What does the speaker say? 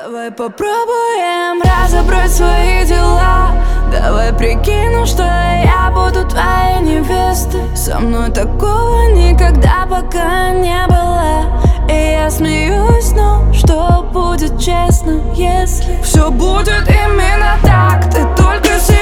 Давай попробуем разобрать свои дела. Давай прикину, что я буду твоей невестой. Со мной такого никогда пока не было. И я смеюсь, но что будет честно, если все будет именно так? Ты только